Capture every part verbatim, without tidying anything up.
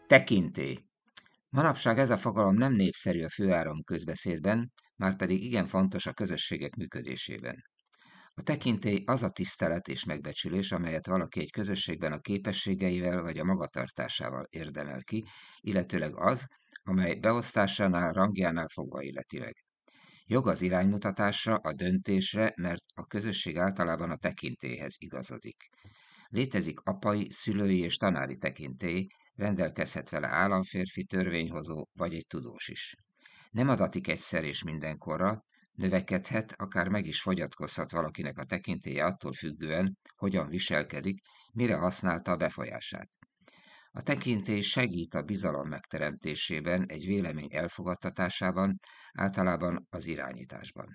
Tekintély. Manapság ez a fogalom nem népszerű a főáram közbeszédben, márpedig igen fontos a közösségek működésében. A tekintély az a tisztelet és megbecsülés, amelyet valaki egy közösségben a képességeivel vagy a magatartásával érdemel ki, illetőleg az, amely beosztásánál, rangjánál fogva illeti meg. Jog az iránymutatásra, a döntésre, mert a közösség általában a tekintélyhez igazodik. Létezik apai, szülői és tanári tekintély, rendelkezhet vele államférfi, törvényhozó vagy egy tudós is. Nem adatik egyszer és mindenkorra, növekedhet, akár meg is fogyatkozhat valakinek a tekintélye attól függően, hogyan viselkedik, mire használta a befolyását. A tekintély segít a bizalom megteremtésében, egy vélemény elfogadtatásában, általában az irányításban.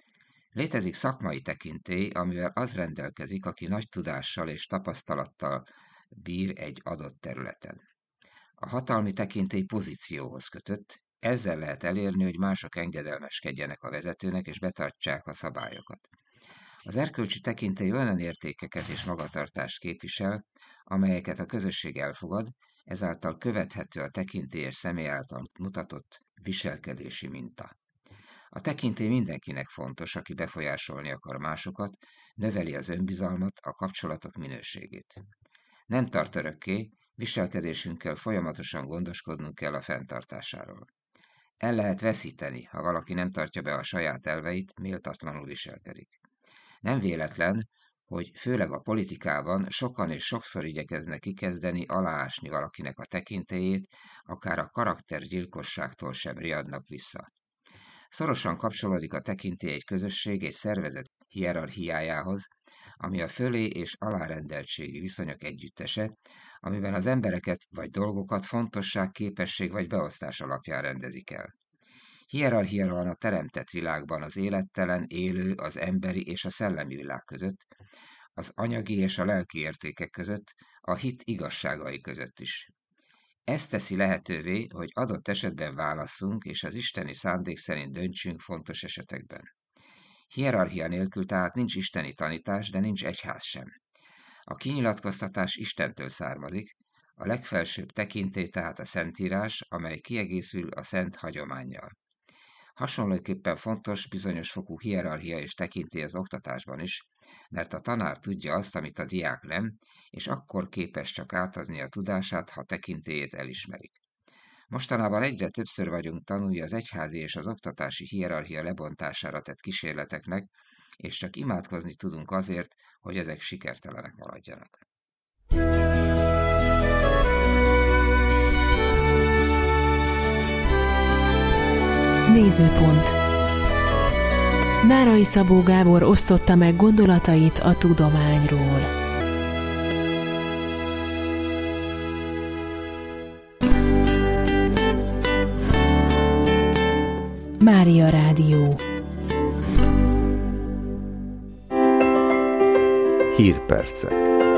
Létezik szakmai tekintély, amivel az rendelkezik, aki nagy tudással és tapasztalattal bír egy adott területen. A hatalmi tekintély pozícióhoz kötött, ezzel lehet elérni, hogy mások engedelmeskedjenek a vezetőnek és betartsák a szabályokat. Az erkölcsi tekintély olyan értékeket és magatartást képvisel, amelyeket a közösség elfogad, ezáltal követhető a tekintélyes személy által mutatott viselkedési minta. A tekintély mindenkinek fontos, aki befolyásolni akar másokat, növeli az önbizalmat, a kapcsolatok minőségét. Nem tart örökké, viselkedésünkkel folyamatosan gondoskodnunk kell a fenntartásáról. El lehet veszíteni, ha valaki nem tartja be a saját elveit, méltatlanul viselkedik. Nem véletlen, hogy főleg a politikában sokan és sokszor igyekeznek kikezdeni, aláásni valakinek a tekintélyét, akár a karaktergyilkosságtól sem riadnak vissza. Szorosan kapcsolódik a tekintély egy közösség és szervezet hierarchiájához, ami a fölé és alárendeltségi viszonyok együttese, amiben az embereket vagy dolgokat fontosság, képesség vagy beosztás alapján rendezik el. Hierarchia van a teremtett világban az élettelen, élő, az emberi és a szellemi világ között, az anyagi és a lelki értékek között, a hit igazságai között is. Ez teszi lehetővé, hogy adott esetben válasszunk, és az isteni szándék szerint döntsünk fontos esetekben. Hierarchia nélkül tehát nincs isteni tanítás, de nincs egyház sem. A kinyilatkoztatás Istentől származik, a legfelsőbb tekintély tehát a Szentírás, amely kiegészül a szent hagyománnyal. Hasonlóképpen fontos bizonyos fokú hierarchia és tekintély az oktatásban is, mert a tanár tudja azt, amit a diák nem, és akkor képes csak átadni a tudását, ha tekintélyét elismerik. Mostanában egyre többször vagyunk tanulni az egyházi és az oktatási hierarchia lebontására tett kísérleteknek, és csak imádkozni tudunk azért, hogy ezek sikertelenek maradjanak. Nézőpont. Nárai Szabó Gábor osztotta meg gondolatait a tudományról. Mária Rádió. Hírpercek.